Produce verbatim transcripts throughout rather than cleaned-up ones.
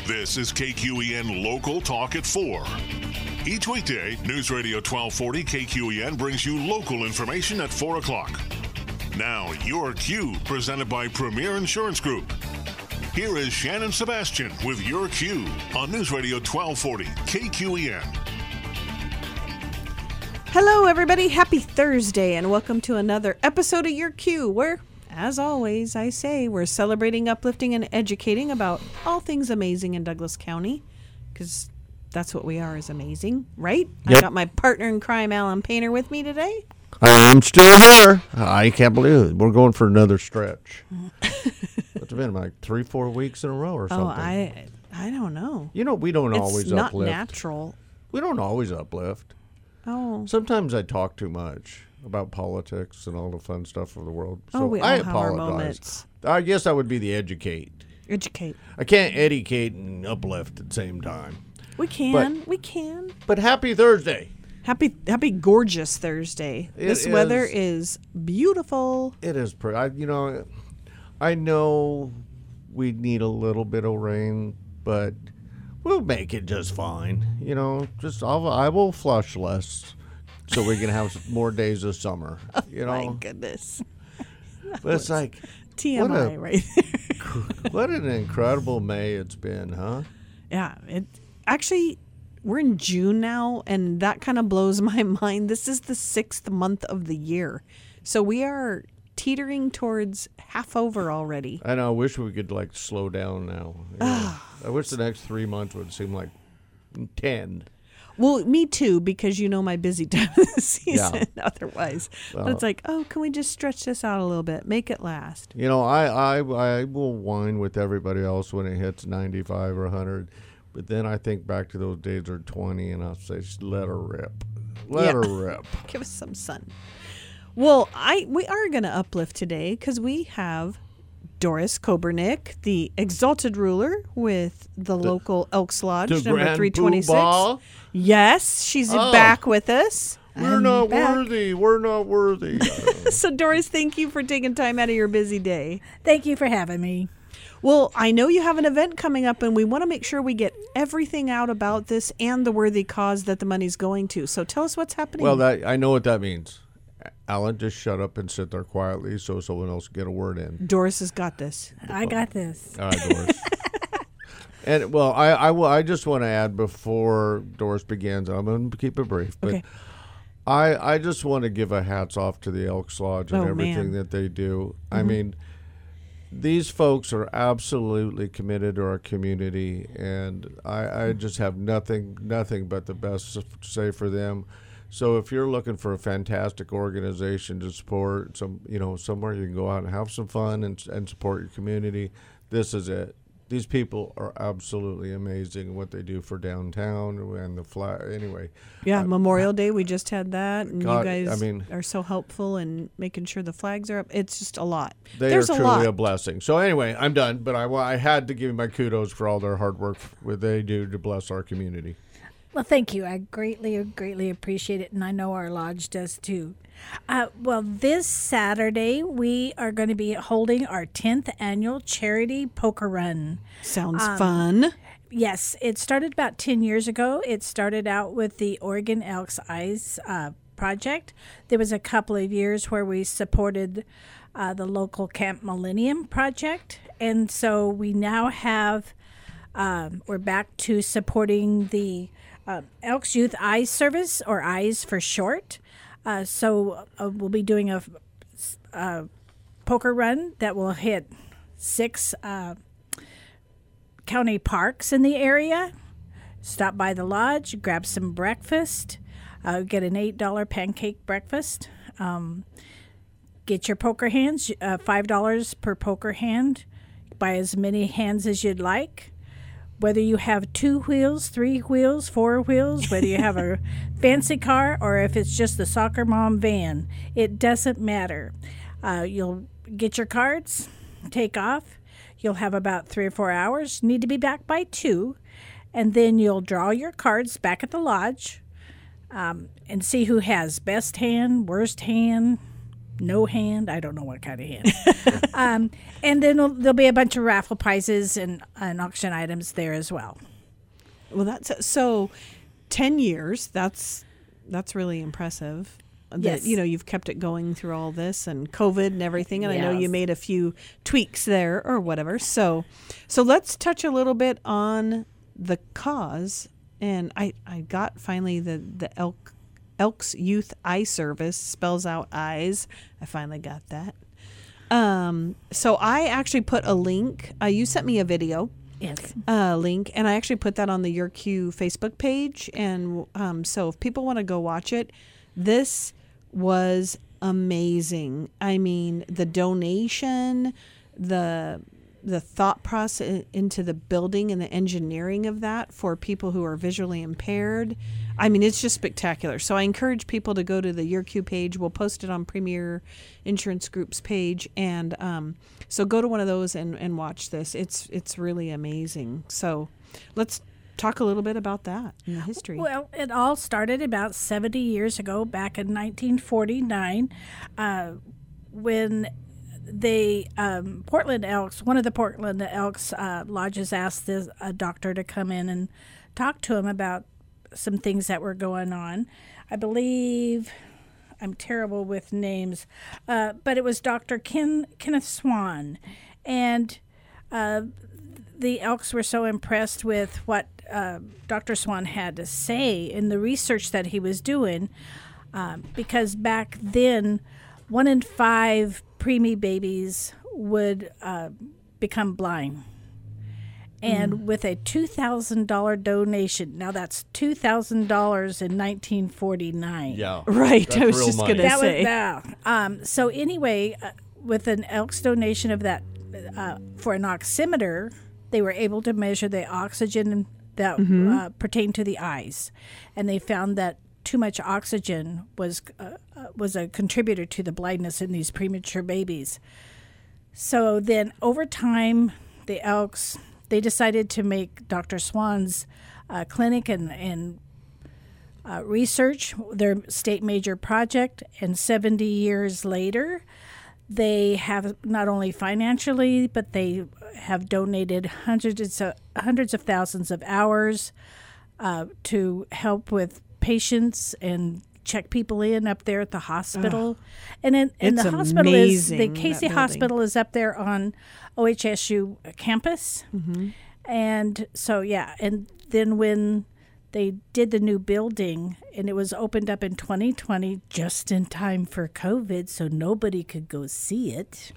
This is K Q E N Local Talk at four. Each weekday, News Radio twelve forty K Q E N brings you local information at four o'clock. Now, your Q, presented by Premier Insurance Group. Here is Shannon Sebastian with your Q on News Radio twelve forty K Q E N. Hello, everybody. Happy Thursday, and welcome to another episode of Your Q, where, as always, I say we're celebrating, uplifting, and educating about all things amazing in Douglas County, because that's what we are, is amazing, right? Yep. I got my partner in crime, Alan Painter, with me today. I'm still here. I can't believe it. We're going for another stretch. It's been like three, four weeks in a row or something. Oh, I, I don't know. You know, we don't it's always not uplift. natural. We don't always uplift. Oh, Sometimes I talk too much about politics and all the fun stuff of the world. So oh, we all I have our apologize. moments. I guess I would be the educate. Educate. I can't educate and uplift at the same time. We can. we can. But happy Thursday. Happy, happy, gorgeous Thursday. It this weather is- is beautiful. It is pretty. I, you know, I know we need a little bit of rain, but we'll make it just fine. You know, just I'll, I will flush less so we can have more days of summer. You know, My goodness. but it's like T M I a- right there. what an incredible May it's been, huh? Yeah, it actually, we're in June now, and that kind of blows my mind. This is the sixth month of the year. So we are teetering towards half over already. I know. I wish we could like slow down now. You know, I wish the next three months would seem like ten. Well, me too, because you know my busy time of the season Yeah. otherwise. Well, but it's like, oh, can we just stretch this out a little bit? Make it last. You know, I, I, I will whine with everybody else when it hits ninety-five or one hundred. But then I think back to those days are twenty, and I'll say, "Just let her rip. Let Yeah. her rip." Give us some sun. Well, I we are going to uplift today because we have Doris Kobernick, the exalted ruler with the, local Elks Lodge, the number Grand three twenty-six. Poobah? Yes, she's Oh. back with us. We're I'm not back. worthy. We're not worthy. So, Doris, thank you for taking time out of your busy day. Thank you for having me. Well, I know you have an event coming up, and we want to make sure we get everything out about this and the worthy cause that the money's going to. So tell us what's happening. Well, that I know what that means. Alan, just shut up and sit there quietly so someone else can get a word in. Doris has got this. I got this. All right, Doris. And well, I I, will, I just want to add before Doris begins. I'm going to keep it brief, but Okay. I I just want to give a hats off to the Elks Lodge and Oh, everything man. that they do. I mean, these folks are absolutely committed to our community, and I, I just have nothing nothing but the best to say for them. So if you're looking for a fantastic organization to support, some you know somewhere you can go out and have some fun and and support your community, this is it. These people are absolutely amazing in what they do for downtown and the flag. Anyway, Yeah, Memorial Day, we just had that, and God, you guys I mean- are so helpful in making sure the flags are up. It's just a lot. they There's are a truly lot. a blessing. So anyway, I'm done. But I, I had to give my kudos for all their hard work what they do to bless our community. Well, thank you. I greatly, greatly appreciate it, and I know our lodge does too. Uh, well, this Saturday, we are going to be holding our tenth annual charity poker run. Sounds Um, fun. Yes, it started about ten years ago. It started out with the Oregon Elks Eyes uh, project. There was a couple of years where we supported uh, the local Camp Millennium project. And so we now have, um, we're back to supporting the uh, Elks Youth Eyes Service, or Eyes for short. Uh, so uh, we'll be doing a, a poker run that will hit six uh, county parks in the area. Stop by the lodge, grab some breakfast, uh, get an eight dollar pancake breakfast. Um, get your poker hands, uh, five dollars per poker hand. Buy as many hands as you'd like. Whether you have two wheels, three wheels, four wheels, whether you have a fancy car or if it's just the soccer mom van, it doesn't matter. Uh, you'll get your cards, take off. You'll have about three or four hours. Need to be back by two. And then you'll draw your cards back at the lodge um, and see who has best hand, worst hand, no hand. I don't know what kind of hand. um, and then there'll, there'll be a bunch of raffle prizes and, and auction items there as well. Well, that's so ten years. That's that's really impressive. That, Yes. you know, you've kept it going through all this and COVID and everything. And I know you Yes. made a few tweaks there or whatever. So, so let's touch a little bit on the cause. And I, I got finally the, the Elk Elks Youth Eye Service, spells out eyes. I finally got that. Um, so I actually put a link. Uh, you sent me a video Yes. uh, link, and I actually put that on the Your Q Facebook page. And um, so if people want to go watch it, this was amazing. I mean, the donation, the the thought process into the building and the engineering of that for people who are visually impaired. I mean, it's just spectacular. So I encourage people to go to the Your Q page. We'll post it on Premier Insurance Group's page. And um, so go to one of those and, and watch this. It's it's really amazing. So let's talk a little bit about that in the history. Well, it all started about seventy years ago, back in nineteen forty-nine, uh, when the um, Portland Elks, one of the Portland Elks uh, lodges asked this, a doctor to come in and talk to him about some things that were going on. I believe, I'm terrible with names, uh, but it was Doctor Ken, Kenneth Swan. And uh, the Elks were so impressed with what uh, Doctor Swan had to say in the research that he was doing, um, because back then, one in five preemie babies would uh, become blind. And mm. with a two thousand dollars donation, now that's two thousand dollars in nineteen forty-nine. Yeah. Right. That's I was real just money. going to That say. was that. Um, so anyway, uh, with an Elks donation of that uh, for an oximeter, they were able to measure the oxygen that Mm-hmm. uh, pertained to the eyes, and they found that too much oxygen was uh, uh, was a contributor to the blindness in these premature babies. So then, over time, the Elks they decided to make Doctor Swan's uh, clinic and and uh, research their state major project, and seventy years later, they have not only financially, but they have donated hundreds of, hundreds of thousands of hours uh, to help with patients and check people in up there at the hospital. And in, and It's the hospital is, the amazing, Casey that Hospital is up there on O H S U campus. Mm-hmm. And so, yeah, and then when they did the new building, and it was opened up in twenty twenty, just in time for COVID, so nobody could go see it.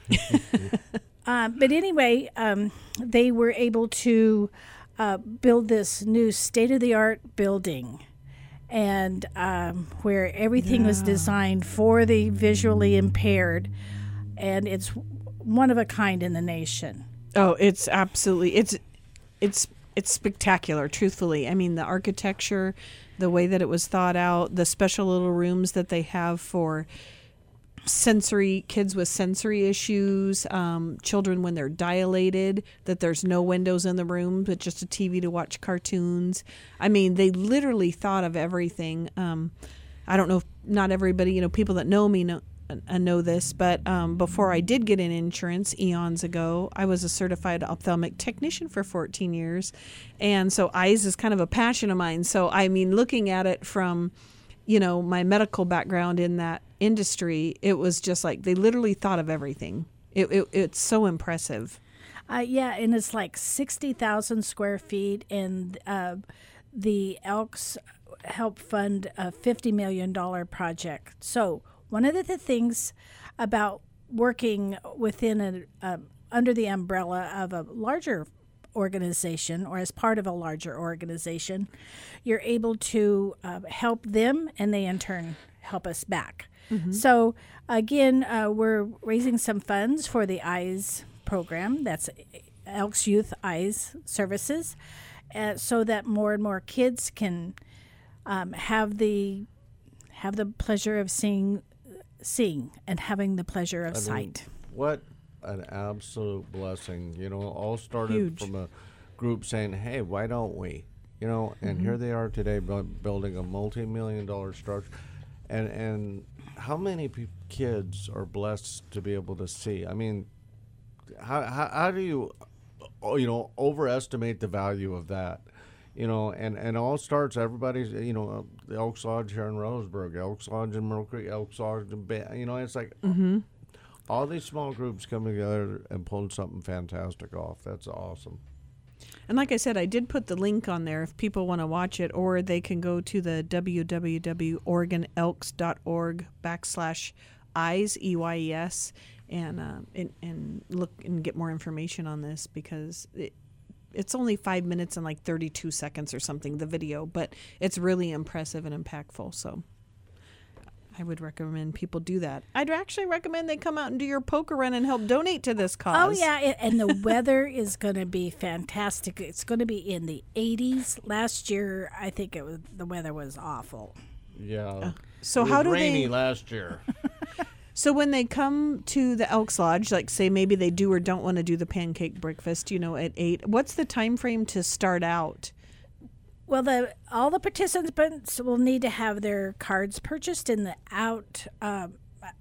um, but anyway, um, they were able to uh, build this new state-of-the-art building, and um, where everything was designed for the visually impaired, and it's one of a kind in the nation. Oh, it's absolutely it's it's it's spectacular, truthfully. I mean, the architecture, the way that it was thought out, the special little rooms that they have for sensory kids with sensory issues, um, children when they're dilated, that there's no windows in the room but just a T V to watch cartoons. I mean, they literally thought of everything. Um, I don't know if not everybody, you know, people that know me know uh, know this, but um, before I did get in insurance eons ago, I was a certified ophthalmic technician for fourteen years. And so eyes is kind of a passion of mine. So, I mean, looking at it from, you know, my medical background in that industry, it was just like they literally thought of everything. It, it It's so impressive. Uh, yeah, and it's like sixty thousand square feet, and uh, the Elks help fund a fifty million dollars project. So one of the, the things about working within a, uh, under the umbrella of a larger organization or as part of a larger organization, you're able to uh, help them, and they in turn help us back. Mm-hmm. So again, uh, we're raising some funds for the EYES program. That's Elks Youth EYES Services, uh, so that more and more kids can um, have the have the pleasure of seeing, seeing, and having the pleasure of I mean, sight. What an absolute blessing! You know, all started Huge. from a group saying, "Hey, why don't we?" You know, and Mm-hmm. here they are today, bu- building a multi-million dollar structure. And and how many people kids are blessed to be able to see. I mean, how how, how do you, oh, you know, overestimate the value of that? You know, and, and all starts, everybody's, you know, uh, the Elks Lodge here in Roseburg, Elks Lodge in Myrtle Creek, Elks Lodge in Bay, you know, it's like Mm-hmm. all these small groups coming together and pulling something fantastic off. That's awesome. And like I said, I did put the link on there if people want to watch it, or they can go to the w w w dot oregon elks dot org backslash eyes, E Y E S, and, uh, and, and look and get more information on this, because it, it's only five minutes and like thirty-two seconds or something, the video, but it's really impressive and impactful. So I would recommend people do that. I'd actually recommend they come out and do your poker run and help donate to this cause. Oh, yeah, it, and the weather is going to be fantastic. It's going to be in the eighties. Last year, I think it was the weather was awful. Yeah. So it was how do rainy they? last year. So when they come to the Elks Lodge, like say maybe they do or don't want to do the pancake breakfast, you know, at eight. What's the time frame to start out? Well, the all the participants will need to have their cards purchased in the out. Um,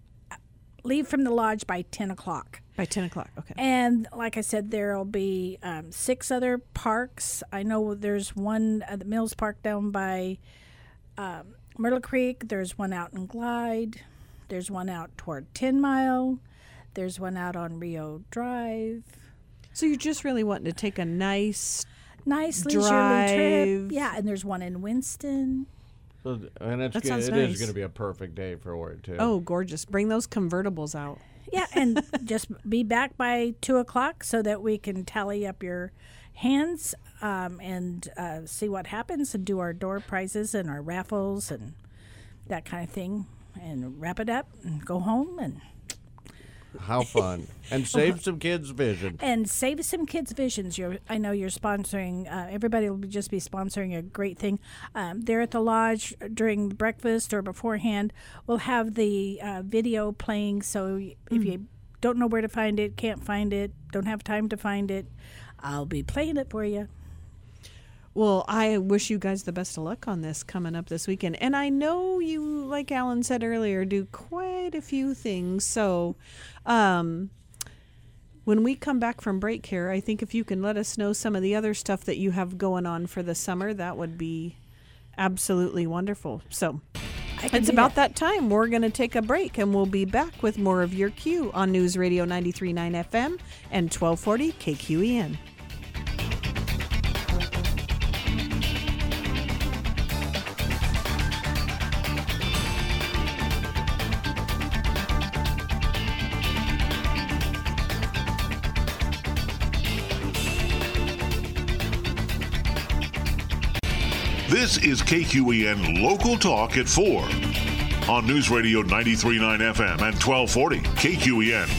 leave from the lodge by ten o'clock. By ten o'clock, okay. And like I said, there'll be um, six other parks. I know there's one at the Mills Park down by um, Myrtle Creek. There's one out in Glide. There's one out toward Ten Mile. There's one out on Rio Drive. So you're just really wanting to take a nice, Nice leisurely Drive. trip. Yeah, and there's one in Winston. So, and it's That gonna, sounds it is nice. going to be a perfect day for it, too. oh, gorgeous. Bring those convertibles out. Yeah, and just be back by two o'clock so that we can tally up your hands um, and uh, see what happens and do our door prizes and our raffles and that kind of thing, and wrap it up and go home and How fun. And save some kids' vision. and save some kids' visions. You're, I know you're sponsoring. Uh, everybody will just be sponsoring a great thing. Um, there at the lodge during breakfast or beforehand, we'll have the uh, video playing. So y- if you don't know where to find it, can't find it, don't have time to find it, I'll be playing it for you. Well, I wish you guys the best of luck on this coming up this weekend. And I know you, like Alan said earlier, do quite a few things. So um, when we come back from break here, I think if you can let us know some of the other stuff that you have going on for the summer, that would be absolutely wonderful. So I can it's do about that. that time. We're going to take a break, and we'll be back with more of Your Q on News Radio ninety-three point nine F M and twelve forty K Q E N. This is K Q E N Local Talk at four on News Radio ninety-three point nine F M and twelve forty K Q E N.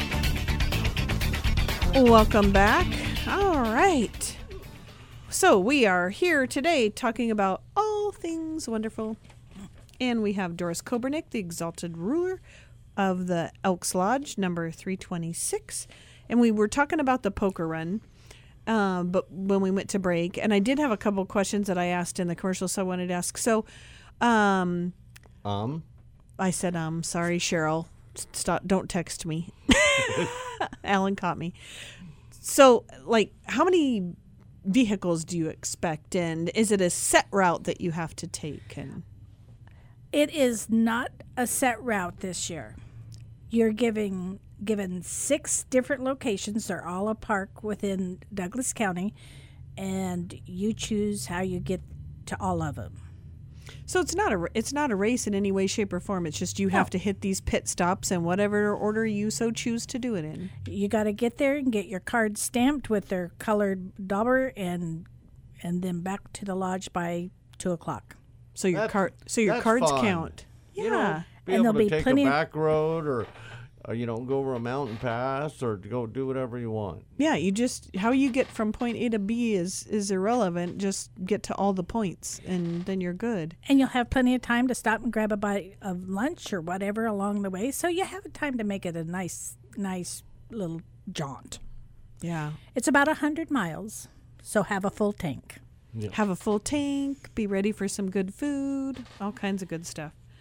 Welcome back. All right. So we are here today talking about all things wonderful. And we have Doris Kobernick, the exalted ruler of the Elks Lodge, number three twenty-six. And we were talking about the poker run. Um, but when we went to break, and I did have a couple of questions that I asked in the commercial, so I wanted to ask. So, um, Um, I said, um, sorry, Cheryl, stop, don't text me. Alan caught me. So, like, how many vehicles do you expect? And is it a set route that you have to take? And It is not a set route this year. You're giving given six different locations. They're all a park within Douglas County, and you choose how you get to all of them. so it's not a it's not a race in any way, shape, or form. It's just you have No. to hit these pit stops in whatever order you so choose to do it in. You got to get there and get your card stamped with their colored dauber, and and then back to the lodge by two o'clock. So your That's- card so your that's cards fun. count. You Yeah. know, be And able there'll to be take plenty a of- back road or, or, you know, go over a mountain pass or to go do whatever you want. Yeah, you just how you get from point A to B is is irrelevant. Just get to all the points, and then you're good. And you'll have plenty of time to stop and grab a bite of lunch or whatever along the way. So you have time to make it a nice, nice little jaunt. Yeah. It's about one hundred miles, so have a full tank. Have a full tank. Be ready for some good food. All kinds of good stuff.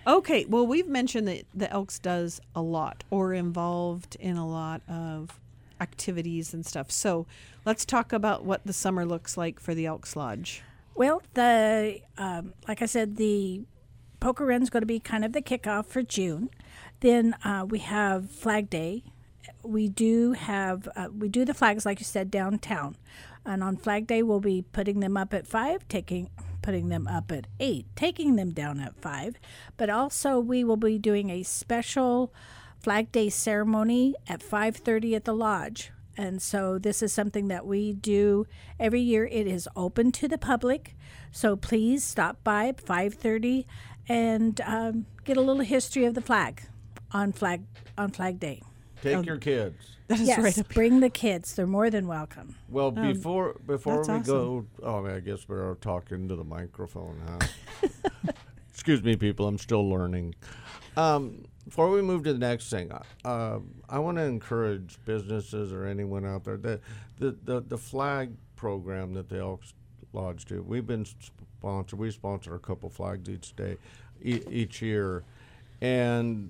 Okay, well, we've mentioned that the Elks does a lot or involved in a lot of activities and stuff. So let's talk about what the summer looks like for the Elks Lodge. Well, the um, like I said, the poker run's going to be kind of the kickoff for June. Then uh, we have Flag Day. We do have uh, we do the flags, like you said, downtown, and on Flag Day we'll be putting them up at five, taking putting them up at eight, taking them down at five. But also we will be doing a special Flag Day ceremony at five thirty at the lodge. And so this is something that we do every year. It is open to the public, so please stop by at five thirty and um, get a little history of the flag on Flag on Flag Day. Take your kids. That is Yes, right up here. bring the kids. They're more than welcome. Well, before before we that's go, oh, I guess we're talking to the microphone, huh? Excuse me, people. I'm still learning. Um, before we move to the next thing, uh, I want to encourage businesses or anyone out there that the, the the flag program that the Elks Lodge do. We've been sponsored. We sponsor a couple flags each day, e- each year, and.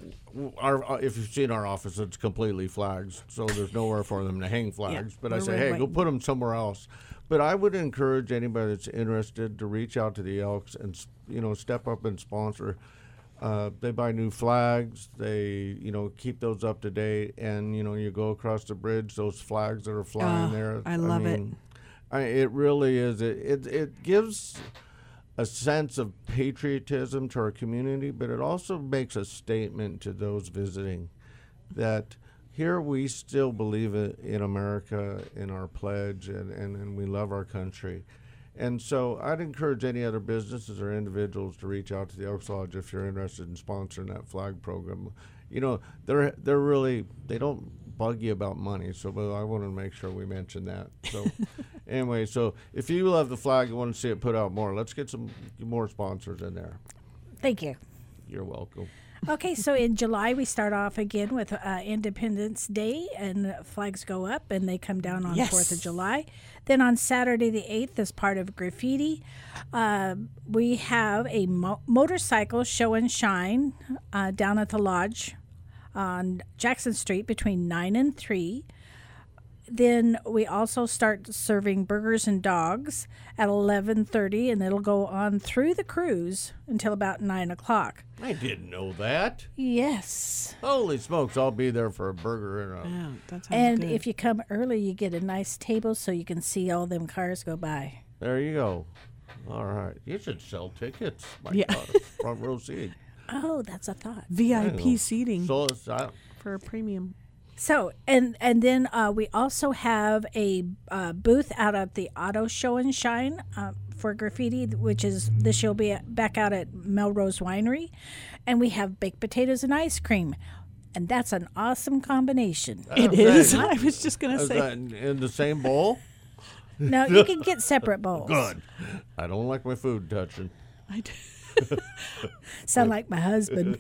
Our, if you've seen our office, it's completely flags, so there's nowhere for them to hang flags. Yeah, but I we're say, right- hey, right. go put them somewhere else. But I would encourage anybody that's interested to reach out to the Elks and you know step up and sponsor. Uh, they buy new flags. They you know keep those up to date, and you know you go across the bridge, those flags that are flying Oh, there. I love it. mean, I, it really is. It, it it gives a sense of patriotism to our community, but it also makes a statement to those visiting that here we still believe in America, in our pledge, and, and, and we love our country. And so I'd encourage any other businesses or individuals to reach out to the Elks Lodge if you're interested in sponsoring that flag program. You know, they're they're really, they don't bug you about money, so but I want to make sure we mention that. So anyway, so if you love the flag and want to see it put out more, let's get some more sponsors in there. Thank you. You're welcome. Okay, so in July we start off again with uh, Independence Day, and flags go up and they come down on Yes. fourth of July. Then on Saturday the eighth, as part of graffiti, uh, we have a mo- motorcycle show and shine uh, down at the lodge on Jackson Street between nine and three. Then we also start serving burgers and dogs at eleven thirty, and it'll go on through the cruise until about nine o'clock. I didn't know that. Yes. Holy smokes, I'll be there for a burger and a... Yeah, that sounds And good. if you come early, you get a nice table so you can see all them cars go by. There you go. All right. You should sell tickets. My Yeah. God, front row seat. Oh, that's a thought. V I I know. P seating So it's, I, for a premium. So, and and then uh, we also have a uh, booth out at the Auto Show and Shine uh, for graffiti, which is this year will be at, back out at Melrose Winery. And we have baked potatoes and ice cream. And that's an awesome combination. It I'm is. saying, I was just gonna is say. that in, in the same bowl? Now, you can get separate bowls. Good. I don't like my food touching. I do. Sound like my husband.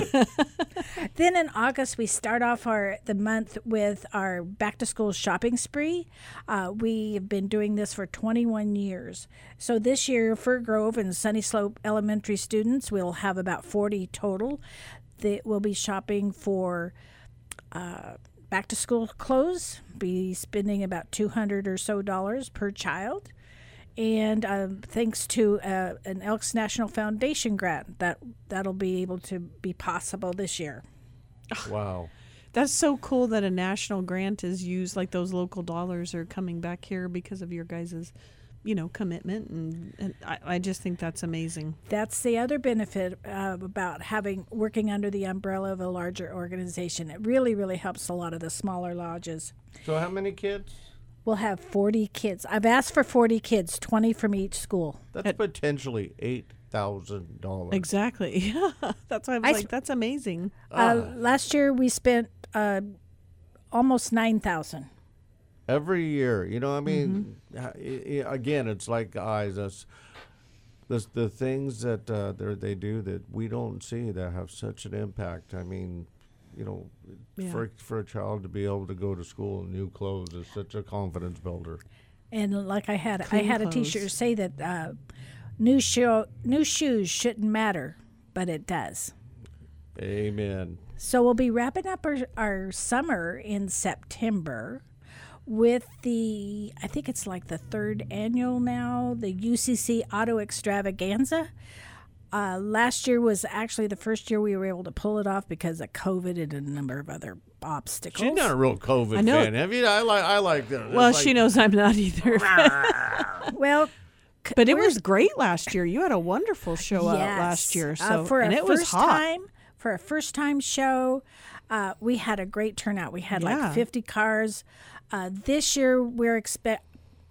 Then in August, we start off our the month with our back to school shopping spree. Uh, we have been doing this for twenty-one years. So this year, Fir Grove and Sunny Slope Elementary students will have about forty total that will be shopping for uh, back to school clothes. Be spending about two hundred or so dollars per child. And um, thanks to uh, an Elks National Foundation grant, that that'll be able to be possible this year. Wow. That's so cool that a national grant is used. Like those local dollars are coming back here because of your guys', you know, commitment, and, and I, I just think that's amazing. That's the other benefit uh, about having working under the umbrella of a larger organization. It really, really helps a lot of the smaller lodges. So how many kids? We'll have forty kids. I've asked for forty kids, twenty from each school. That's potentially eight thousand dollars. Exactly. Yeah, that's why I was I like, sp- that's amazing. Uh, last year we spent uh, almost nine thousand. Every year. You know, I mean, uh, i- i- again, it's like eyes. Us, the, the things that uh, they're- they do that we don't see that have such an impact. I mean, you know, Yeah. for for a child to be able to go to school in new clothes is such a confidence builder. And like I had, I Clean had a clothes. T-shirt say that uh, new shoe, new shoes shouldn't matter. but it does. Amen. So we'll be wrapping up our, our summer in September with the, I think it's like the third annual now, the U C C Auto Extravaganza. Uh, last year was actually the first year we were able to pull it off because of COVID and a number of other obstacles. She's not a real COVID I know. fan, have you? I like. I like that. Well, It's she like- knows I'm not either. Well, c- But it we're- was great last year. You had a wonderful show out Yes. last year. Uh, So for and a it was first hot. time, for a first time show, uh, we had a great turnout. We had Yeah. like fifty cars. Uh, this year we're expect.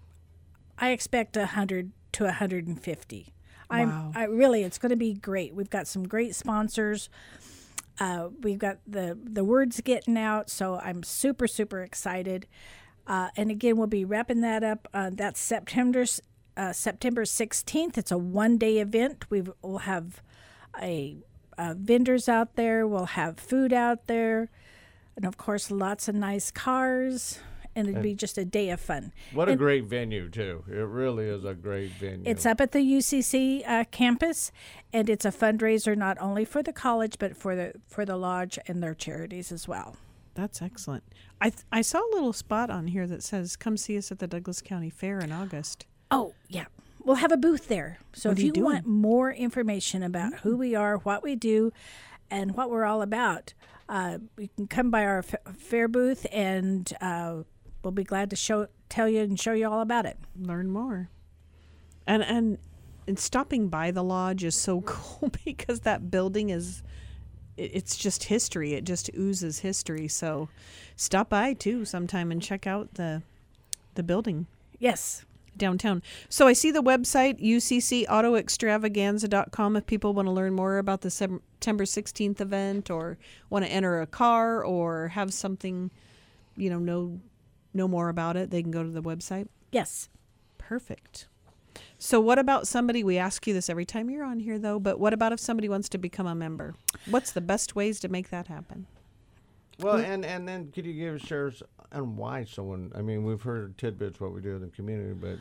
I expect a hundred to a hundred and fifty. I'm. Wow. I really, it's going to be great. We've got some great sponsors. Uh, we've got the the words getting out, so I'm super super excited. Uh, and again, we'll be wrapping that up. Uh, that's September uh, September sixteenth. It's a one day event. We will have a uh, vendors out there. We'll have food out there, and of course, lots of nice cars. And it'd be just a day of fun. What a And great venue too! It really is a great venue. It's up at the U C C uh, campus, and it's a fundraiser not only for the college but for the for the lodge and their charities as well. That's excellent. I th- I saw a little spot on here that says, "Come see us at the Douglas County Fair in August." Oh, yeah. We'll have a booth there. So What if are you you doing? want more information about who we are, what we do, and what we're all about, uh, you can come by our f- fair booth, and uh, we'll be glad to show tell you and show you all about it. Learn more. And and and stopping by the lodge is so cool because that building is it- it's just history. It just oozes history. So stop by too sometime and check out the the building Yes. downtown. So I see the website U C C auto extravaganza dot com if people want to learn more about the September sixteenth event or want to enter a car or have something, you know, know know more about it, they can go to the website. Yes. Perfect. So what about somebody, we ask you this every time you're on here though, but what about if somebody wants to become a member? What's the best ways to make that happen? Well, and, and then could you give shares on why someone? I mean, we've heard tidbits what we do in the community, but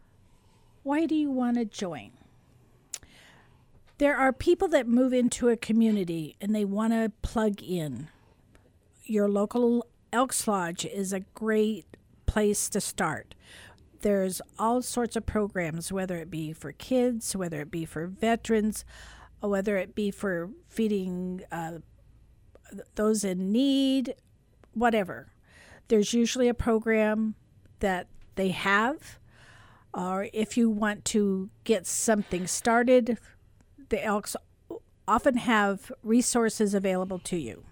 Why do you want to join? There are people that move into a community and they want to plug in. Your local Elks Lodge is a great place to start. There's all sorts of programs, whether it be for kids, whether it be for veterans, or whether it be for feeding uh, those in need, whatever. There's usually a program that they have. Or if you want to get something started, the Elks often have resources available to you.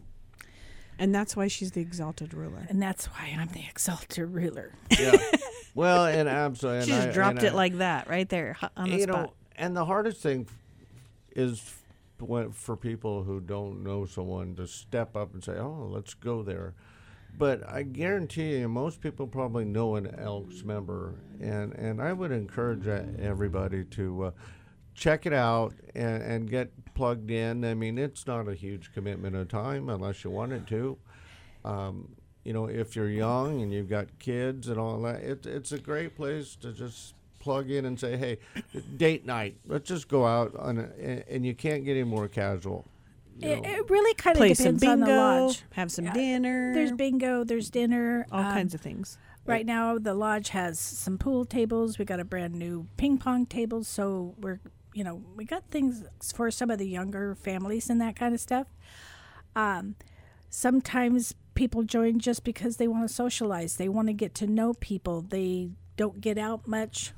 And that's why she's the exalted ruler. And that's why I'm the exalted ruler. yeah. Well, and absolutely, She and just I- dropped and it I- like that right there hu- on the you spot. know, and the hardest thing is when, for people who don't know someone to step up and say, "Oh, let's go there." But I guarantee you, most people probably know an Elks member, and, and I would encourage uh, everybody to uh, check it out and, and get plugged in. I mean, it's not a huge commitment of time unless you wanted to. Um, you know, if you're young and you've got kids and all that, it, it's a great place to just plug in and say, hey, date night, let's just go out on a, and, and you can't get any more casual. You It, know. it really kind of Play some depends on the bingo, lodge. have some Yeah, dinner. There's bingo, there's dinner. all um, kinds of things. Right now, the lodge has some pool tables. We got a brand new ping pong table, so we're, you know, we got things for some of the younger families and that kind of stuff. Um, sometimes people join just because they want to socialize. They want to get to know people. They don't get out much,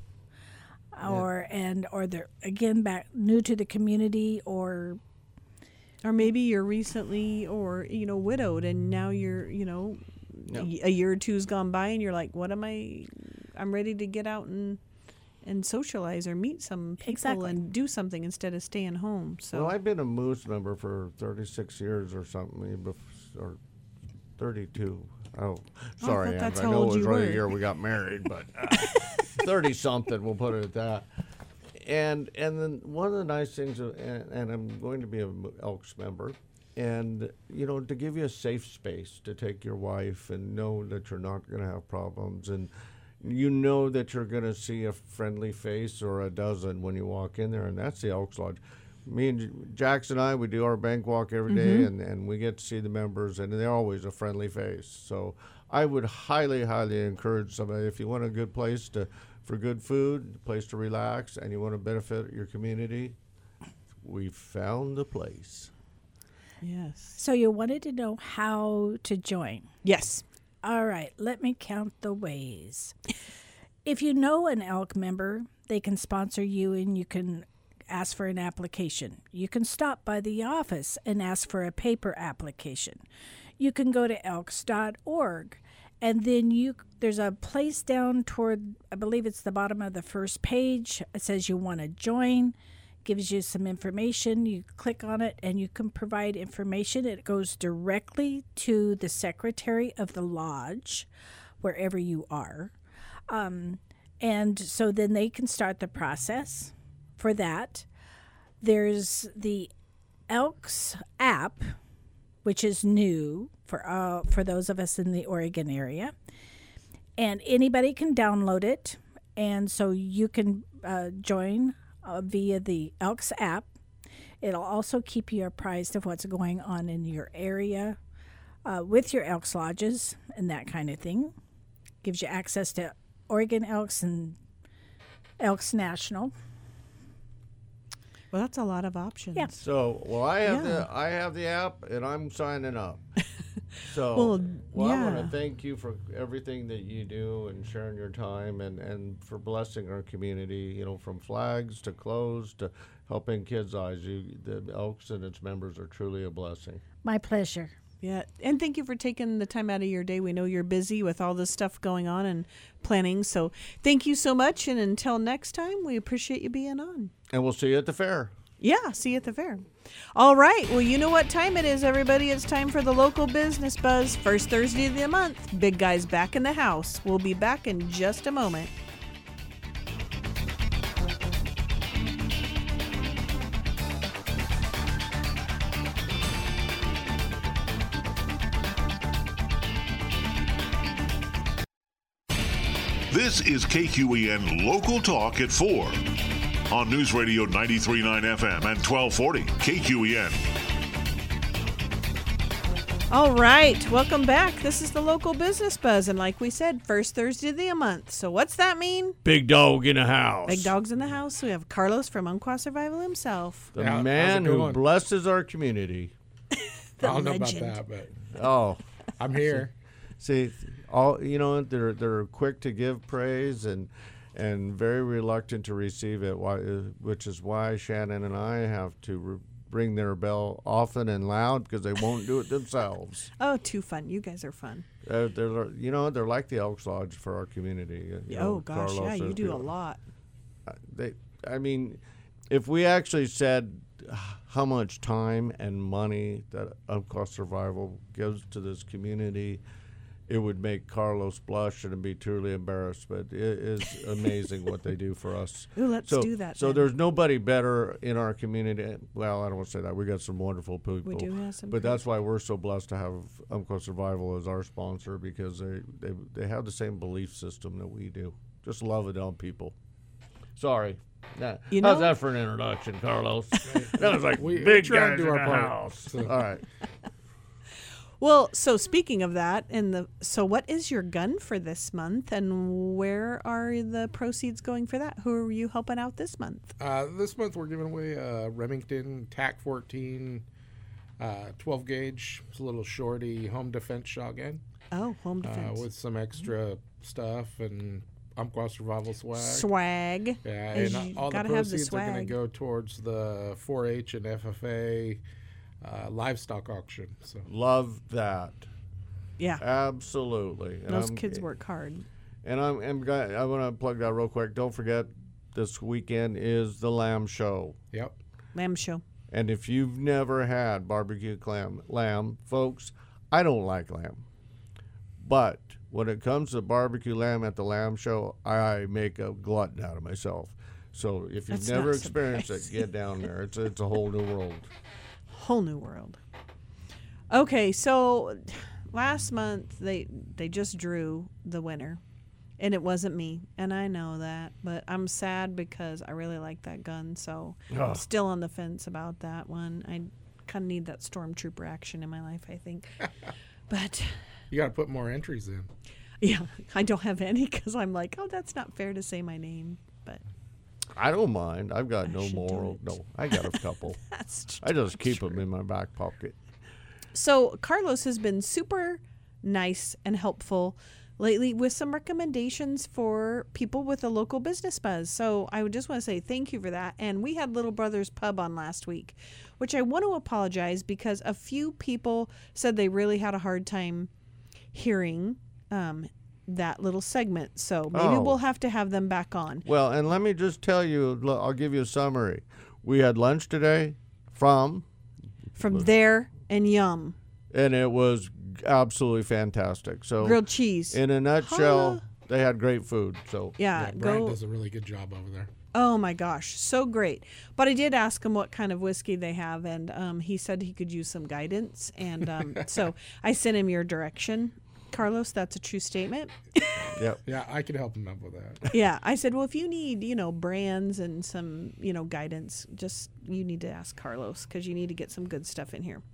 or and or they're again back new to the community, or Or maybe you're recently or, you know, widowed and now you're, you know, No. a year or two's gone by and you're like, what am I, I'm ready to get out and and socialize or meet some people Exactly. and do something instead of staying home. So Well, I've been a Moose member for thirty-six years or something, bef- or thirty-two. Oh, sorry, thought that's Amber. how I know old it was you right were. a year we got married, but thirty-something, we'll put it at that. And and then one of the nice things, uh, and, and I'm going to be a Elks member, and you know, to give you a safe space to take your wife and know that you're not going to have problems, and you know that you're going to see a friendly face or a dozen when you walk in there, and that's the Elks Lodge. me and Jackson and I, we do our bank walk every day, mm-hmm. and, and we get to see the members, and they're always a friendly face. So I would highly, highly encourage somebody, if you want a good place to for good food, a place to relax, and you want to benefit your community, we've found the place. Yes. So you wanted to know how to join. Yes. All right, let me count the ways. If you know an Elk member, they can sponsor you and you can ask for an application. You can stop by the office and ask for a paper application. You can go to elks dot org, and then you there's a place down toward, I believe it's the bottom of the first page. It says you want to join, gives you some information. You click on it and you can provide information. It goes directly to the secretary of the lodge, wherever you are. Um, and so then they can start the process for that. There's the Elks app, which is new for uh, for those of us in the Oregon area. And anybody can download it. And so you can uh, join uh, via the Elks app. It'll also keep you apprised of what's going on in your area uh, with your Elks lodges and that kind of thing. Gives you access to Oregon Elks and Elks National. Well, that's a lot of options. Yeah. So, well, I have Yeah. the I have the app, and I'm signing up. So, Well, well, I want yeah. to thank you for everything that you do and sharing your time, and, and for blessing our community. You know, from flags to clothes to helping Kids Eyes. You, the Elks and its members are truly a blessing. My pleasure. Yeah, and thank you for taking the time out of your day. We know you're busy with all this stuff going on and planning, so thank you so much, and until next time, we appreciate you being on. And we'll see you at the fair. Yeah, see you at the fair. All right, well, you know what time it is, everybody. It's time for the Local Business Buzz, first Thursday of the month. Big Guy's back in the house. We'll be back in just a moment. This is K Q E N Local Talk at four on News Radio ninety-three point nine F M and twelve forty K Q E N. All right, welcome back. This is the Local Business Buzz, and like we said, first Thursday of the month. So what's that mean? Big dog in the house. Big dogs in the house. We have Carlos from Umpqua Survival himself. The Yeah, man how's it who going? blesses our community. The I don't know legend. about that, but Oh, I'm here. see, all you know, they're they're quick to give praise and and very reluctant to receive it. Why, which is why Shannon and I have to re- ring their bell often and loud because they won't do it themselves. Oh, too fun. You guys are fun. Uh, they're you know they're like the Elks Lodge for our community. You know, Oh, gosh, Carlos yeah, you says do a people- lot. uh, They, I mean, if we actually said how much time and money that Umpqua Survival gives to this community, it would make Carlos blush and be truly embarrassed. But it is amazing what they do for us. Ooh, let's so, do that So then. there's nobody better in our community. Well, I don't want to say that. We got some wonderful people. We do have some But great- that's why we're so blessed to have Umpqua Survival as our sponsor, because they, they, they have the same belief system that we do. Just love it on people. Sorry. Nah, You how's know- that for an introduction, Carlos? That was like We- big we try to guys do in our the part. house. So- All right. Well, so speaking of that, and the so what is your gun for this month, and where are the proceeds going for that? Who are you helping out this month? Uh, this month we're giving away a Remington T A C fourteen uh, twelve gauge. It's a little shorty home defense shotgun Oh, home uh, defense. with some extra stuff and Umpqua Survival swag. Swag. Yeah, As and you all the gotta have the proceeds are going to swag. go towards the four H and F F A uh, livestock auction. So Love that. Yeah, Absolutely. And those I'm- kids work hard. And I'm, I'm gonna, I want to plug that real quick. Don't forget, this weekend is the Lamb Show. yep. Lamb show. And if you've never had barbecue clam, lamb, folks, I don't like lamb. But when it comes to barbecue lamb at the Lamb Show, I make a glutton out of myself. So if you've That's never not experienced it, get down there. It's it's a whole new world. Whole new world. Okay, so last month they they just drew the winner, and it wasn't me, and I know that, but I'm sad because I really like that gun, so I'm still on the fence about that one. I kind of need that stormtrooper action in my life, I think. But You got to put more entries in. yeah, I don't have any because I'm like, oh, that's not fair to say my name, but I don't mind. I've got I no should do moral. it. No, I got a couple. that's I just keep true. them in my back pocket. So Carlos has been super nice and helpful lately with some recommendations for people with a local business buzz. So I would just want to say thank you for that. And we had Little Brothers Pub on last week, which I want to apologize because a few people said they really had a hard time hearing um, that little segment. So maybe Oh. we'll have to have them back on. Well, and let me just tell you, look, I'll give you a summary. We had lunch today from, From there and Yum. and it was absolutely fantastic. So, Grilled cheese. in a nutshell, Holla. they had great food. So, yeah, Yeah, Brian go. does a really good job over there. Oh my gosh, so great. But I did ask him what kind of whiskey they have, and um, he said he could use some guidance. And um, so I sent him your direction. Carlos, that's a true statement. yep. Yeah, I can help him up with that. Yeah, I said, well, if you need, you know, brands and some, you know, guidance, just you need to ask Carlos because you need to get some good stuff in here.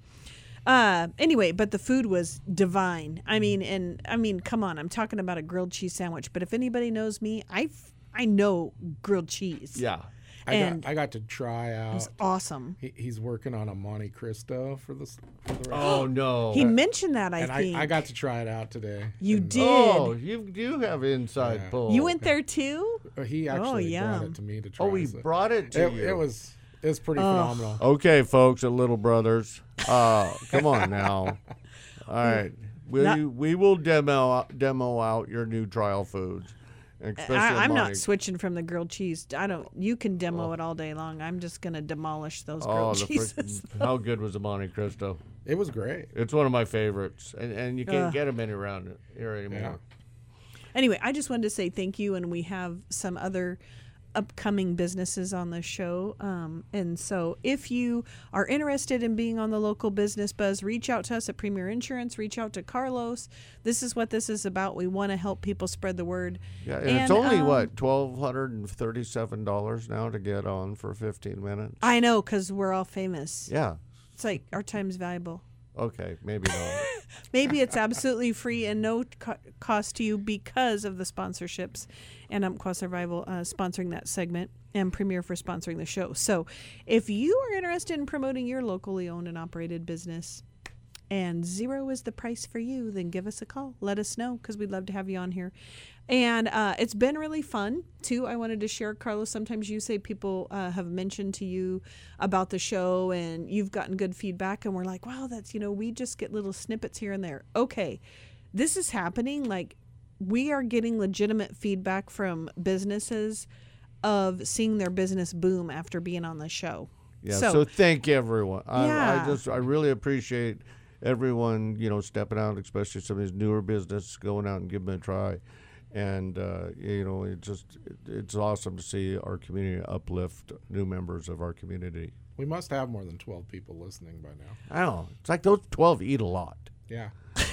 Uh, anyway, but the food was divine. I mean, and I mean, come on, I'm talking about a grilled cheese sandwich. But if anybody knows me, I I know grilled cheese. Yeah. I And- got I got to try It was out. awesome. He, he's working on a Monte Cristo for this. For the rest. Oh, no. He mentioned that, I and think. I, I got to try it out today. You And, did. Oh, you you have inside Yeah. pull. You went there too? uh, He actually brought yum. it to me to try. Oh, he so- brought it to It, you. it was it was pretty phenomenal. Okay, folks at Little Brothers, uh, come on now. All right, we Not- we will demo demo out your new trial foods, especially I, I'm Monte- not switching from the grilled cheese. I don't. You can demo it all day long. I'm just gonna demolish those Oh, grilled the cheeses. frick- how good was the Monte Cristo? It was great. It's one of my favorites, and and you can't Ugh. get them any around here anymore. Anyway, I just wanted to say thank you, and we have some other upcoming businesses on the show. Um, and so if you are interested in being on the local business buzz, reach out to us at Premier Insurance, reach out to Carlos. This is what this is about. We want to help people spread the word. Yeah, and, And, it's only um, what twelve hundred and thirty-seven dollars now to get on for fifteen minutes. I know, because we're all famous. Yeah. It's like our time's valuable. Okay, maybe not. Maybe it's absolutely free and no co- cost to you because of the sponsorships and Umpqua Survival uh, sponsoring that segment and Premier for sponsoring the show. So if you are interested in promoting your locally owned and operated business and zero is the price for you, then give us a call. Let us know because we'd love to have you on here. And uh, it's been really fun, too. I wanted to share, Carlos, sometimes you say people uh, have mentioned to you about the show and you've gotten good feedback. And we're like, wow, that's, you know, we just get little snippets here and there. Okay, this is happening. Like, we are getting legitimate feedback from businesses of seeing their business boom after being on the show. Yeah. So, thank you, everyone. I, Yeah. I just I really appreciate everyone, you know, stepping out, especially some of these newer businesses going out and giving it a try. And, uh, you know, it just it, it's awesome to see our community uplift new members of our community. We must have more than twelve people listening by now. I don't know. It's like those twelve eat a lot. Yeah.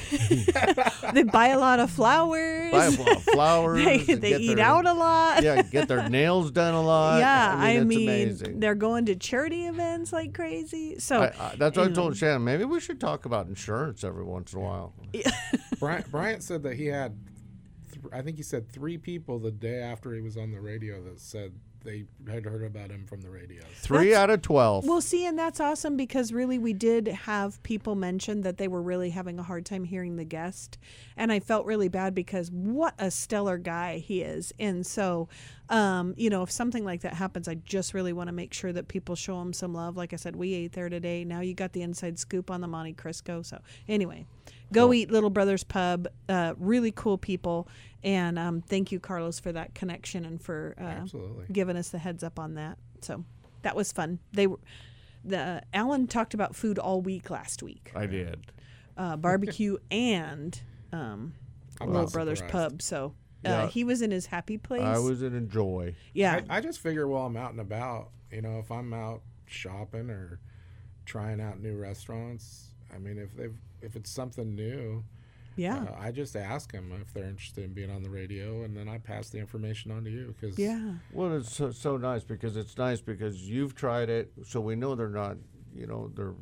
They buy a lot of flowers. Buy a lot of flowers. they and they get eat their- out a lot. Yeah, get their nails done a lot. Yeah, I I mean, mean, it's amazing. they're going to charity events like crazy. So I, I, that's what I anyway. told Shannon. Maybe we should talk about insurance every once in a while. Bryant, Bryant said that he had, th- I think he said three people the day after he was on the radio that said they had heard about him from the radio. Three That's- out of twelve. Well, see, and that's awesome because really we did have people mention that they were really having a hard time hearing the guest. And I felt really bad because what a stellar guy he is. And so, um, you know, if something like that happens, I just really want to make sure that people show him some love. Like I said, we ate there today. Now you got the inside scoop on the Monte Cristo. So anyway, go Cool. eat Little Brothers Pub. Uh, really cool people. And um, thank you, Carlos, for that connection and for uh, Absolutely. giving us the heads up on that. So that was fun. They were the Alan talked about food all week last week, I did. uh, barbecue and um, I'm Little not Brothers surprised. Pub. So uh, Yeah. he was in his happy place. I was in enjoy. yeah, I, I just figure while I'm out and about, you know, if I'm out shopping or trying out new restaurants, I mean, if they've if it's something new, Yeah. Uh, I just ask them if they're interested in being on the radio, and then I pass the information on to you. Cause Yeah. Well, it's so, so nice because it's nice because you've tried it, so we know they're not, you know, they're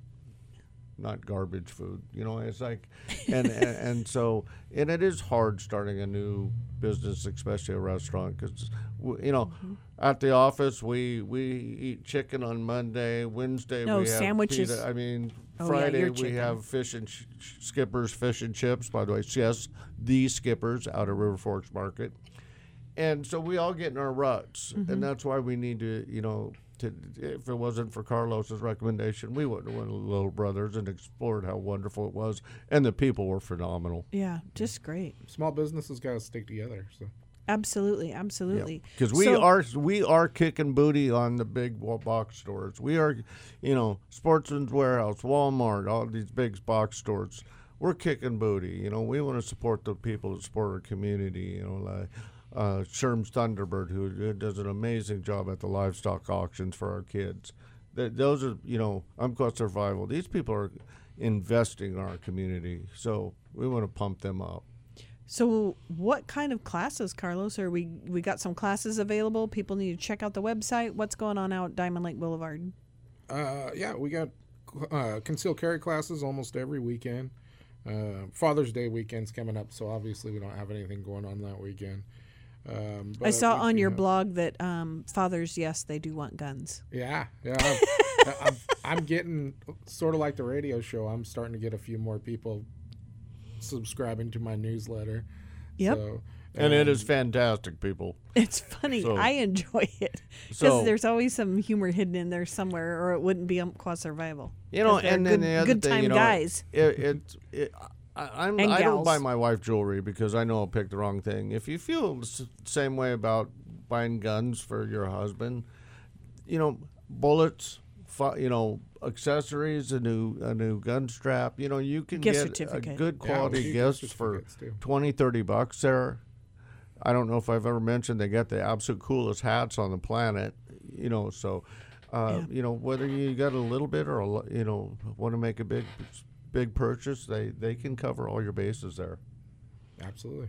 not garbage food. You know, it's like, and, and and so, and it is hard starting a new business, especially a restaurant, because you know, Mm-hmm. at the office we we eat chicken on Monday, Wednesday No, we have sandwiches. pita. I mean, Oh, yeah, Friday your we chicken. have fish and ch- ch- Skippers fish and chips. By the way, yes, the Skippers out of River Forks Market. And so we all get in our ruts, Mm-hmm. and that's why we need to, you know, to, if it wasn't for Carlos's recommendation, we wouldn't have went to Little Brothers and explored how wonderful it was, and the people were phenomenal. Yeah. Just great. small businesses got to stick together. So Absolutely. Absolutely. Because we So- are we are kicking booty on the big wa- box stores. We are, you know, Sportsman's Warehouse, Walmart, all these big box stores. We're kicking booty. You know, we want to support the people that support our community. You know, like uh, Sherm's Thunderbird, who who does an amazing job at the livestock auctions for our kids. Th- those are, you know, Umpqua Survival. These people are investing in our community, so we want to pump them up. So, what kind of classes, Carlos? Are we we got some classes available? People need to check out the website. What's going on out at Diamond Lake Boulevard? Uh, yeah, we got uh, concealed carry classes almost every weekend. Uh, Father's Day weekend's coming up, so obviously we don't have anything going on that weekend. Um, I but saw we on do your have- blog that um, fathers, yes, they do want guns. Yeah, yeah. I'm, I'm, I'm getting sort of like the radio show. I'm starting to get a few more people subscribing to my newsletter. Yep. So, And it um, is fantastic, people. It's funny. So- I enjoy it because So- there's always some humor hidden in there somewhere, or it wouldn't be Umpqua Survival. You know, 'Cause they're and good, then the other good thing, time you know, guys. It, it, it I, I'm, And I don't gals. buy my wife jewelry because I know I'll pick the wrong thing. If you feel the s- same way about buying guns for your husband, you know, bullets, fu- you know, accessories, a new a new gun strap. You know, you can Gift get a certificate. good Yeah, we quality do gifts gift for certificates, too. twenty, thirty bucks there. I don't know if I've ever mentioned they got the absolute coolest hats on the planet. You know, so. Uh, Yeah. You know, whether you got a little bit or a, lo- you know, want to make a big, big purchase, they they can cover all your bases there. Absolutely.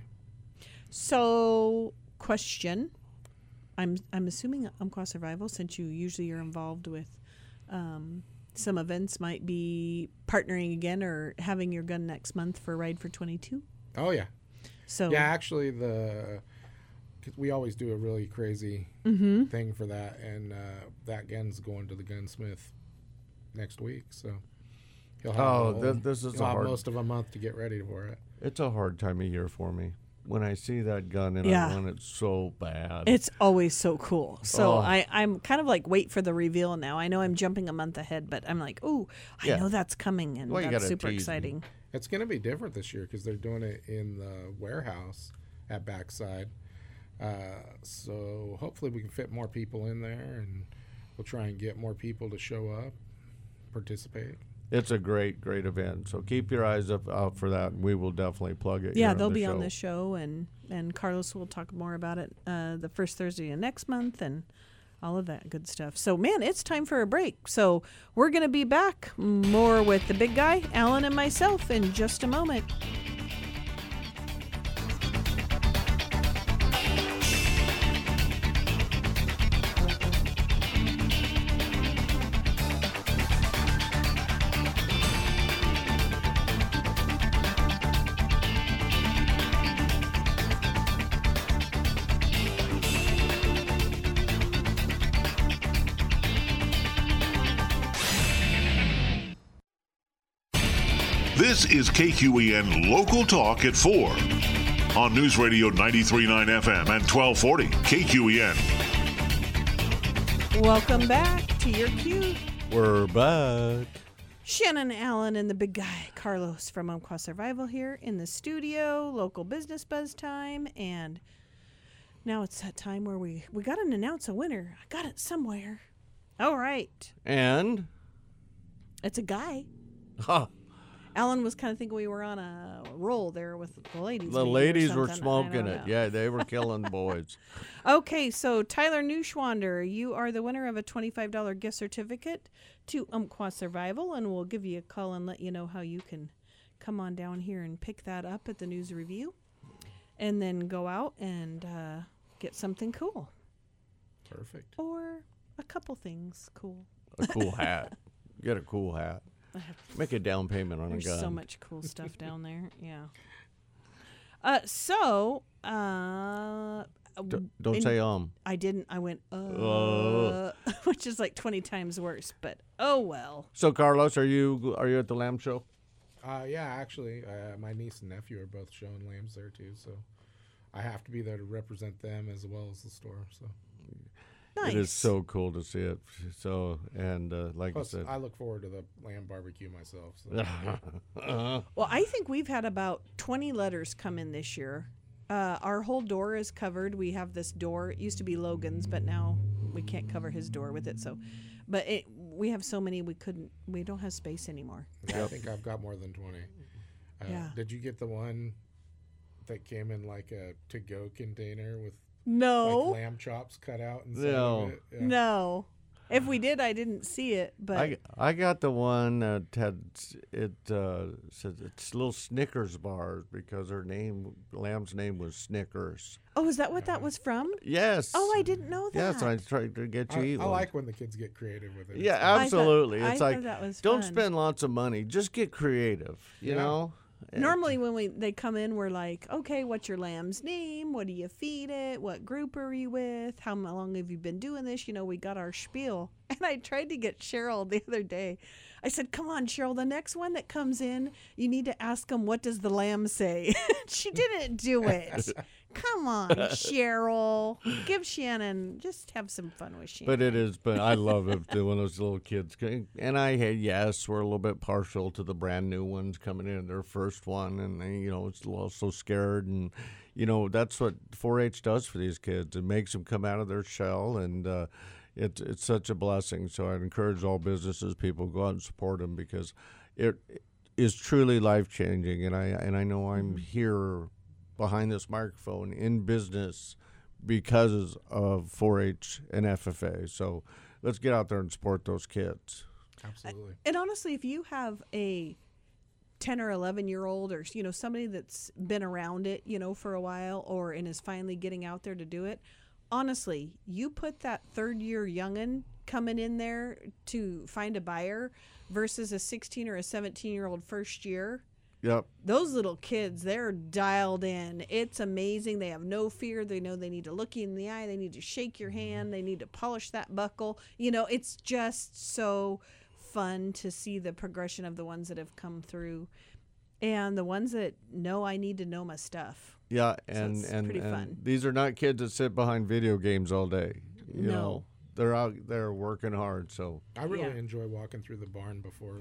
So, question. I'm I'm assuming Umpqua Survival, since you usually are involved with um, some events, might be partnering again or having your gun next month for Ride for twenty-two. Oh, yeah. So Yeah, actually, the 'cause we always do a really crazy Mm-hmm. thing for that, and uh, that gun's going to the gunsmith next week, so he'll have, Oh, a whole- th- this is he'll a have hard- most of a month to get ready for it. It's a hard time of year for me when I see that gun and Yeah. I want it so bad. it's always so cool. So Oh. I, I'm kind of like wait for the reveal now. I know I'm jumping a month ahead, but I'm like, oh, I Yeah. know that's coming, and Well, you that's gotta super tease me. exciting. It's going to be different this year because they're doing it in the warehouse at Backside. Uh, so hopefully we can fit more people in there, and we'll try and get more people to show up, participate. It's a great, great event. So keep your eyes up out for that, and we will definitely plug it. Yeah, here on they'll the be show. on this show, and and Carlos will talk more about it uh, the first Thursday of next month, and all of that good stuff. So, man, it's time for a break. So we're gonna be back more with the big guy, Alan, and myself in just a moment. This is K Q E N Local Talk at four on News Radio ninety-three point nine F M and twelve forty K Q E N. Welcome back to your Q. We're back. Shannon Allen and the big guy, Carlos from Umpqua Survival here in the studio, local business buzz time. And now it's that time where we, we got to announce a winner. I got it somewhere. All right. And It's a guy. huh, Alan was kind of thinking we were on a roll there with the ladies. the maybe or ladies were something. I smoking don't it. know. Yeah, they were killing boys. Okay, so Tyler Neuschwander, you are the winner of a twenty-five dollars gift certificate to Umpqua Survival, and we'll give you a call and let you know how you can come on down here and pick that up at the News Review, and then go out and uh, get something cool Perfect. or a couple things cool. A cool hat. Get a cool hat. Make a down payment on There's a gun. so much cool stuff down there. Yeah. Uh, so, uh, D- don't in- say um. I didn't. I went, uh, Oh. which is like twenty times worse, but oh well. So Carlos, are you are you at the lamb show? Uh, yeah, actually, uh, my niece and nephew are both showing lambs there too, so I have to be there to represent them as well as the store. So, Nice. It is so cool to see it. So and uh, like plus, I said, I look forward to the lamb barbecue myself. So. Well, I think we've had about twenty letters come in this year. Uh, our whole door is covered. We have this door. It used to be Logan's, but now we can't cover his door with it. So, but it, we have so many we couldn't. We don't have space anymore. Yeah, I think I've got more than twenty. Uh, Yeah. Did you get the one that came in like a to-go container with No, like lamb chops cut out inside No. of it? Yeah. no. If we did, I didn't see it. But I, I got the one that had it uh, said it's little Snickers bars because her name lamb's name was Snickers. oh, is that what that was from? Yes. Oh, I didn't know that. Yes, I tried to get you I, eat I one. like when the kids get creative with it. Yeah, It's fun. absolutely. I it's thought like that was don't fun. spend lots of money. Just get creative. You Yeah. know. Normally, when we they come in, we're like, okay, what's your lamb's name? What do you feed it? What group are you with? How m- long have you been doing this? You know, we got our spiel. And I tried to get Cheryl the other day. I said, come on, Cheryl, the next one that comes in, you need to ask them, what does the lamb say? She didn't do it. Come on, Cheryl. Give Shannon, just have some fun with Shannon. But it is. But I love it when those little kids. c- And I had yes, we're a little bit partial to the brand new ones coming in, their first one, and they, you know, it's a little so scared, and you know that's what four H does for these kids. It makes them come out of their shell, and uh, it's it's such a blessing. So I'd encourage all businesses, people, go out and support them because it is truly life changing. And I and I know I'm here behind this microphone in business because of four H and F F A. So let's get out there and support those kids. Absolutely. And honestly, if you have a ten or eleven year old or, you know, somebody that's been around it, you know, for a while or and is finally getting out there to do it, honestly, you put that third year youngin coming in there to find a buyer versus a sixteen or a seventeen year old first year. Yep. Those little kids, they're dialed in. It's amazing. They have no fear. They know they need to look you in the eye. They need to shake your hand. They need to polish that buckle. You know, it's just so fun to see the progression of the ones that have come through and the ones that know I need to know my stuff. Yeah, and it's and, pretty and fun. these are not kids that sit behind video games all day. You No. know, they're out there working hard. So I really Yeah. enjoy walking through the barn before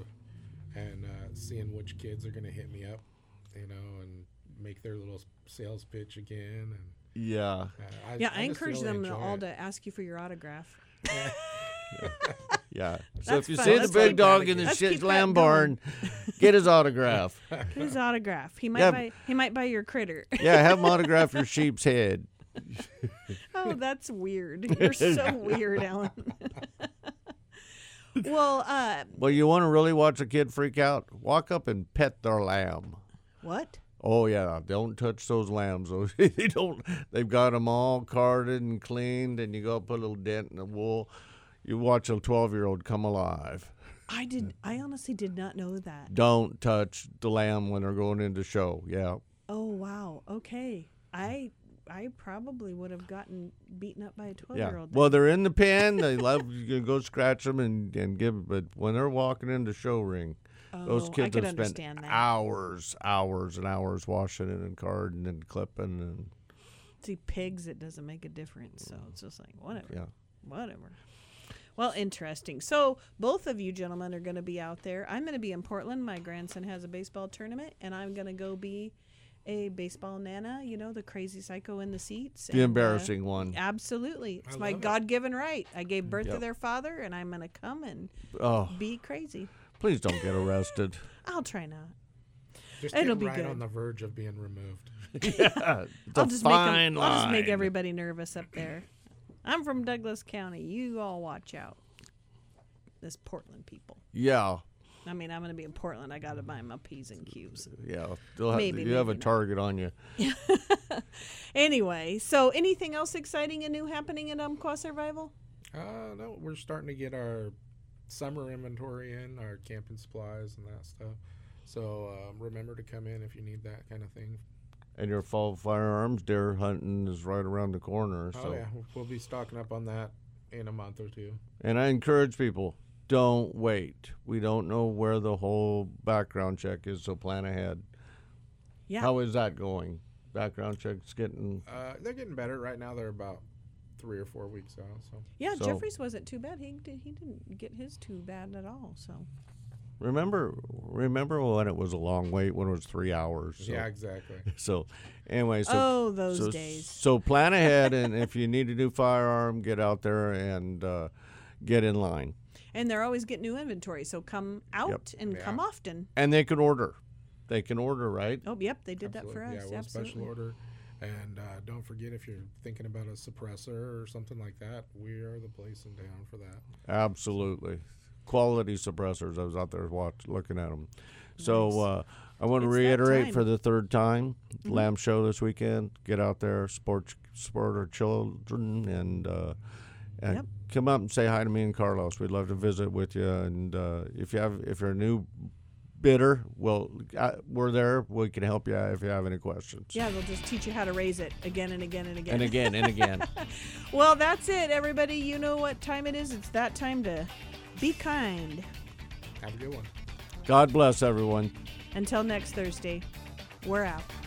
and uh, seeing which kids are going to hit me up, you know, and make their little sales pitch again. And yeah, uh, I, Yeah, I, just encourage really them enjoy all it. to ask you for your autograph. yeah. So That's if you fun. see Let's the big keep dog that in the Let's shit keep that lamb going. barn, get his autograph. His autograph. He might Yeah. buy he might buy your critter. Yeah, have him autograph your sheep's head. Oh, that's weird. You're so weird, Alan. Well, uh, Well, you want to really watch a kid freak out? Walk up and pet their lamb. what? Oh yeah, don't touch those lambs. Those they don't. They've got them all carded and cleaned, and you go put a little dent in the wool. You watch a twelve-year-old come alive. I did. I honestly did not know that. Don't touch the lamb when they're going into show. Yeah, Oh wow. Okay. I I probably would have gotten beaten up by a twelve yeah. year old. Well, they're in the pen. They love you can go scratch them and and give. But when they're walking in the show ring, those I kids could have spent understand that. hours, hours and hours washing it and carding and clipping and See, pigs, it doesn't make a difference. So it's just like whatever. yeah. Whatever. Well, interesting. So both of you gentlemen are going to be out there. I'm going to be in Portland. My grandson has a baseball tournament, and I'm going to go be a baseball nana. You know, the crazy psycho in the seats. The and, uh, embarrassing one. Absolutely, it's I my love it. God-given right. I gave birth to Yep. their father, and I'm going to come and Oh, be crazy. please don't get arrested. I'll try not. Just It'll get be right good. on the verge of being removed. Yeah, it's I'll a just make 'em- fine line. I'll just make everybody nervous up there. I'm from Douglas County. You all watch out. This Portland people. Yeah. I mean, I'm going to be in Portland. I got to buy my P's and Q's. Yeah, they'll have, Maybe, you have a maybe not. target on you. Anyway, so anything else exciting and new happening in Umpqua Survival? Uh, no, we're starting to get our summer inventory in, our camping supplies and that stuff. So um, remember to come in if you need that kind of thing. And your fall firearms deer hunting is right around the corner. So. Oh yeah, we'll, we'll be stocking up on that in a month or two. And I encourage people, don't wait. We don't know where the whole background check is, so plan ahead. Yeah. How is that going? Background check's getting... Uh, they're getting better. Right now they're about three or four weeks out. So Yeah, So- Jeffrey's wasn't too bad. He did, he didn't get his too bad at all. So Remember remember when it was a long wait, when it was three hours? So, yeah, exactly. So, anyway, so... Oh, those so, days. So plan ahead, and if you need a new firearm, get out there and uh, get in line. And they're always getting new inventory, so come out and Yeah. come often. And they can order. They can order, right? Oh, yep, they did that for Absolutely. us. Yeah, we'll Absolutely. special order. And uh, don't forget, if you're thinking about a suppressor or something like that, we are the place in town for that. Absolutely. Quality suppressors. I was out there watch, looking at them. So Nice. uh, I want to It's that reiterate time. for the third time, Lamb Show this weekend. Get out there, support, support our children, and, uh, and Yep. come up and say hi to me and Carlos. We'd love to visit with you. And uh, if you have, if you're a new bidder, well, uh, we're there. We can help you out if you have any questions. Yeah, they'll just teach you how to raise it again and again and again. And again and again. Well, that's it, everybody. You know what time it is. It's that time to be kind. Have a good one. God bless everyone. Until next Thursday, we're out.